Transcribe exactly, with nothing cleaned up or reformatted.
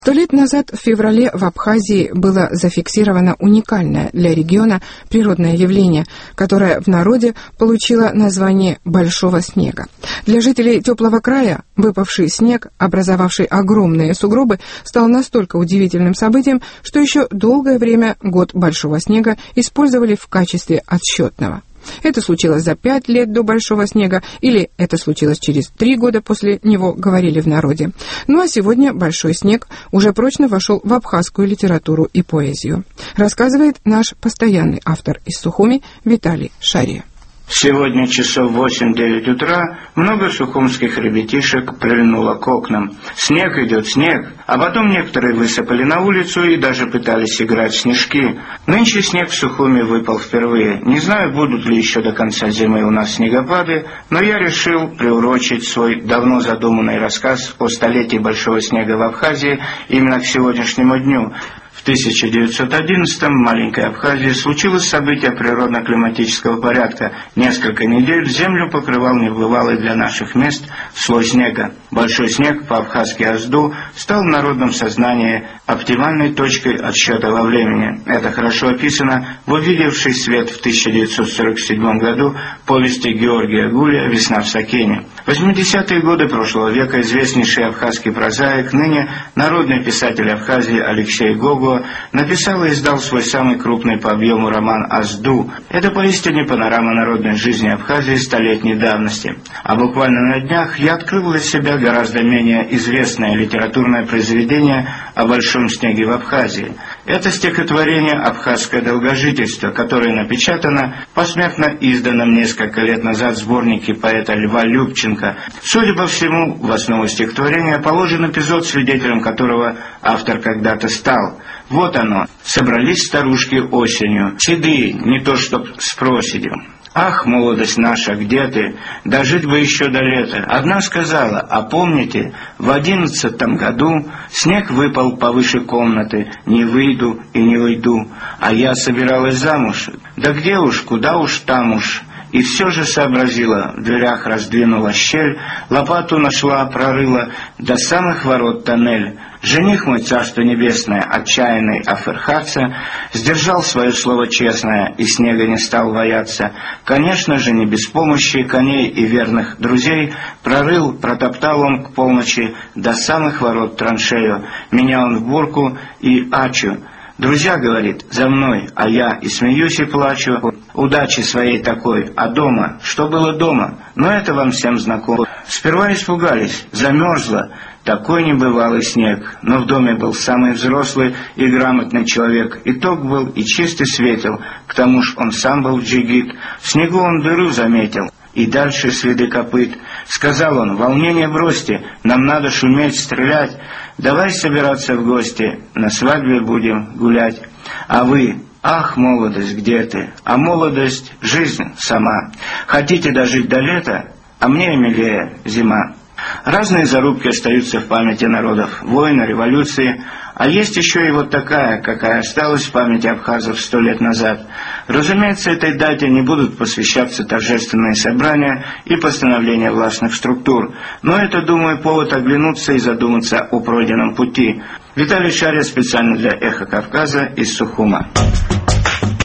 Сто лет назад в феврале в Абхазии было зафиксировано уникальное для региона природное явление, которое в народе получило название «большого снега». Для жителей теплого края выпавший снег, образовавший огромные сугробы, стал настолько удивительным событием, что еще долгое время год большого снега использовали в качестве отсчетного. Это случилось за пять лет до большого снега, или это случилось через три года после него, говорили в народе. Ну а сегодня большой снег уже прочно вошел в абхазскую литературу и поэзию. Рассказывает наш постоянный автор из Сухуми Виталий Шария. Сегодня часов восемь-девять утра много сухумских ребятишек прильнуло к окнам. Снег идет, снег. А потом некоторые высыпали на улицу и даже пытались играть в снежки. Нынче снег в Сухуми выпал впервые. Не знаю, будут ли еще до конца зимы у нас снегопады, но я решил приурочить свой давно задуманный рассказ о столетии большого снега в Абхазии именно к сегодняшнему дню. В тысяча девятьсот одиннадцатом в маленькой Абхазии случилось событие природно-климатического порядка. Несколько недель землю покрывал небывалый для наших мест слой снега. Большой снег, по-абхазски Азду, стал в народном сознании оптимальной точкой отсчета во времени. Это хорошо описано в увидевшей свет в тысяча девятьсот сорок седьмом году повести Георгия Гуля «Весна в Сакене». В восьмидесятые годы прошлого века известнейший абхазский прозаик, ныне народный писатель Абхазии Алексей Гогу, написал и издал свой самый крупный по объему роман «Азду». Это поистине панорама народной жизни Абхазии столетней давности. А буквально на днях я открыл для себя гораздо менее известное литературное произведение о большом снеге в Абхазии. Это стихотворение «Абхазское долгожительство», которое напечатано, посмертно изданном несколько лет назад в сборнике поэта Льва Любченко. Судя по всему, в основу стихотворения положен эпизод, свидетелем которого автор когда-то стал. Вот оно. Собрались старушки осенью, седые, не то чтоб с проседью. «Ах, молодость наша, где ты? Дожить бы еще до лета». Одна сказала: «А помните, в одиннадцатом году снег выпал повыше комнаты, не выйду и не уйду, а я собиралась замуж. Да где уж, куда уж там уж». И все же сообразила, в дверях раздвинула щель, лопату нашла, прорыла, до самых ворот тоннель. Жених мой, царство небесное, отчаянный Аферхаца, сдержал свое слово честное и снега не стал бояться. Конечно же, не без помощи коней и верных друзей, прорыл, протоптал он к полночи до самых ворот траншею. Меня он в бурку и ачу. «Друзья, — говорит, — за мной, а я и смеюсь, и плачу. Удачи своей такой, а дома? Что было дома? Но это вам всем знакомо. Сперва испугались, замерзло, такой небывалый снег. Но в доме был самый взрослый и грамотный человек. Итог был и чист, и светел. К тому ж он сам был джигит. В снегу он дыру заметил. И дальше следы копыт. Сказал он: волнение бросьте, нам надо шуметь, стрелять. Давай собираться в гости, на свадьбе будем гулять. А вы, ах, молодость, где ты? А молодость — жизнь сама. Хотите дожить до лета, а мне милее зима». Разные зарубки остаются в памяти народов, войны, революции, а есть еще и вот такая, какая осталась в памяти абхазов сто лет назад. Разумеется, этой дате не будут посвящаться торжественные собрания и постановления властных структур, но это, думаю, повод оглянуться и задуматься о пройденном пути. Виталий Шария специально для «Эхо Кавказа» из Сухума.